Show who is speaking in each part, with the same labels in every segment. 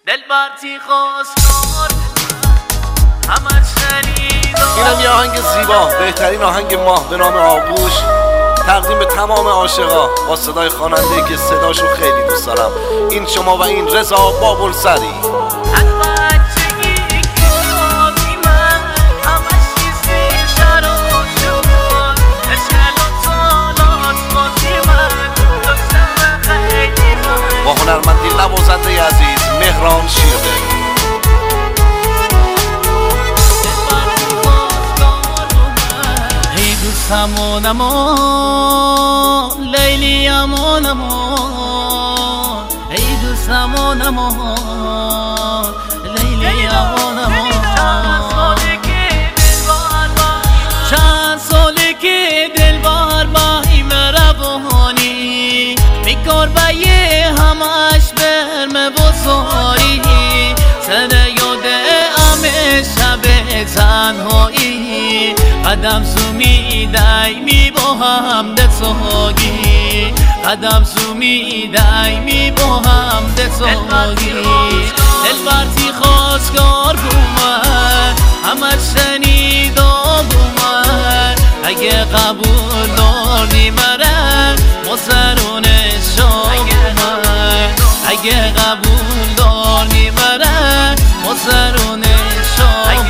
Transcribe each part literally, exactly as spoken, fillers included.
Speaker 1: دل برتی خواستار همه شنیدار.
Speaker 2: اینم یه آهنگ زیبا، بهترین آهنگ ماه به نام آغوش، تقدیم به تمام عاشقا با صدای خواننده‌ای که صداشو خیلی دوست دارم. این شما و این رضا بابوالسری. با هنرمندی نوازنده عزیز مهران شیرده.
Speaker 1: ای دوستم نما لیلی اما نما، ای دوستم نما لیلی اما نما. چند ساله که دل بار باهی مروانی میکار بیه همش برمه بزاری، سر یاده همه شب تنهایی قدم سومی دایمی با هم دساگی، قدم سومی دایمی با هم دساگی. دل برتی خواستگار بومن همه شنیدا بومن، اگه قبول داری مرن مزرون شامن، اگه قبول داری مرن مزرون شامن.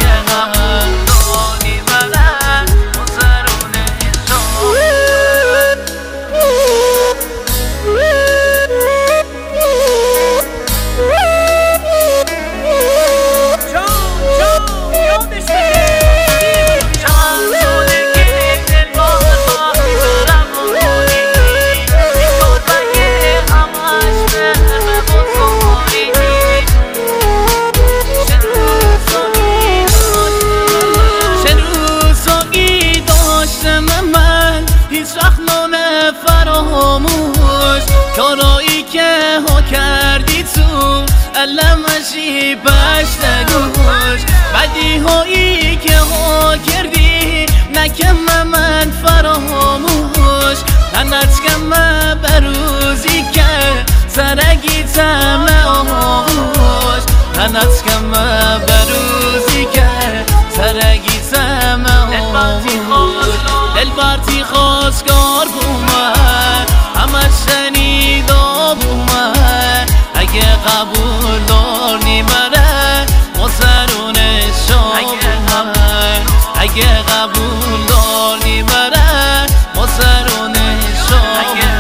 Speaker 1: کارایی که ها کردی تو علمشی پشت گوش، بدی هایی که ها کردی نکم من فراموش، تنت کم بروزی که سرگی تم آهوش، تنت کم بروزی که سرگی تم آهوش. دل برتی خواستگار بومن همه شنیدا بومن، اگه قبول داری مرن مزرون شامن، اگه قبول داری مرن مزرون شامن.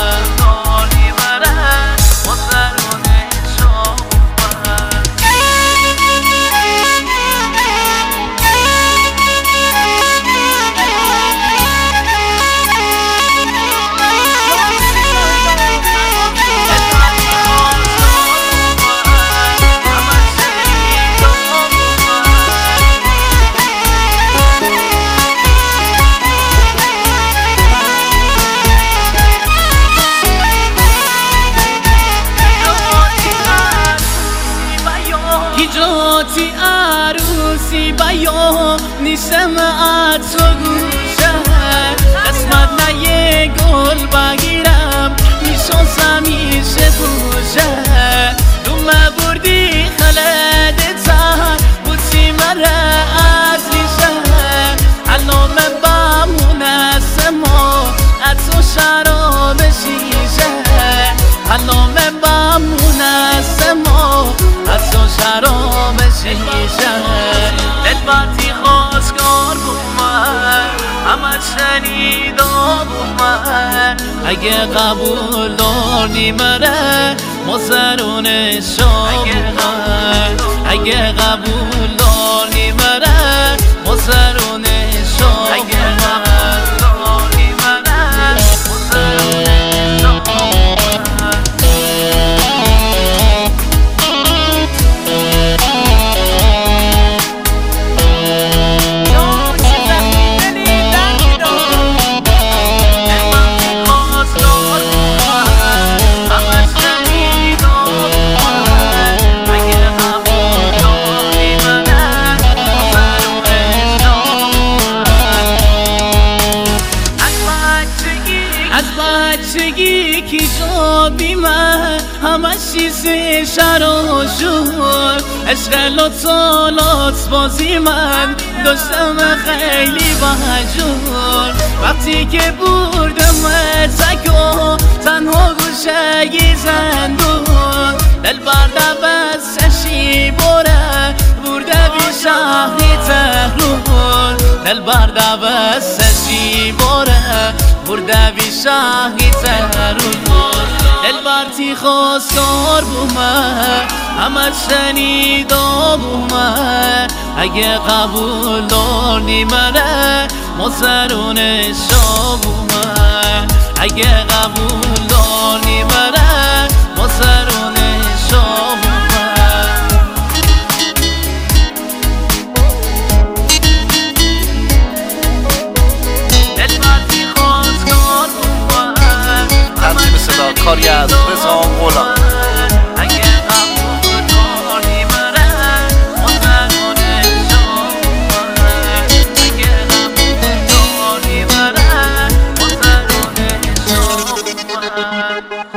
Speaker 1: جاتی عروسی بیام نیستم از تو گوشه، قسمت نه یه گل بگیرم میشازم میشه بوشه، دومه بردی خلده تر بودی مره از ریشه، علامه بمون است ما از تو شراب شیشه، علامه بمون است ما از تو شراب شیشه. دل برتی خواستگار بومن همه شنیدا بومن، اگه قبول داری مره مزرون شامن، اگه قبول داری مره مزرون شامن. I'm مثل شر و شور، عشق لطف و لطف بازی من داشتم خیلی بهجور. وقتی که بردم تک و تنها گوشه زندون، دل برده بستشی بره برده بی شهری تهرون. دل برده بستشی بره برده بی شهری تهرون. دل برتی خواستار بومه همه شنیدا بومه، اگه قبول داری منه مزرونشا بومه. اگه قبول داری منه مزرونشا بومه. دل برتی خواستار بومه
Speaker 2: تنظیم صدا کاری از رضا غلام.
Speaker 1: اگه قبول داری منه مزرونشا بومه. اگه قبول داری منه مزرونشا بومه.